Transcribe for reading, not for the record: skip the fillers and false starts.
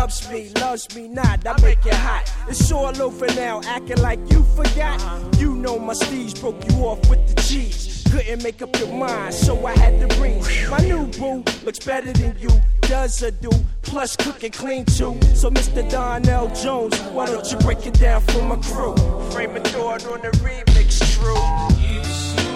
loves me not, I make it hot. It's all over now, acting like you forgot. You know my steez broke you off with the cheese. Couldn't make up your mind, so I had to bring my new boo. Looks better than you, does or do. Plus cook and clean too. So Mr. Darnell Jones, why don't you break it down for my crew? Frame a thought on the remix, true.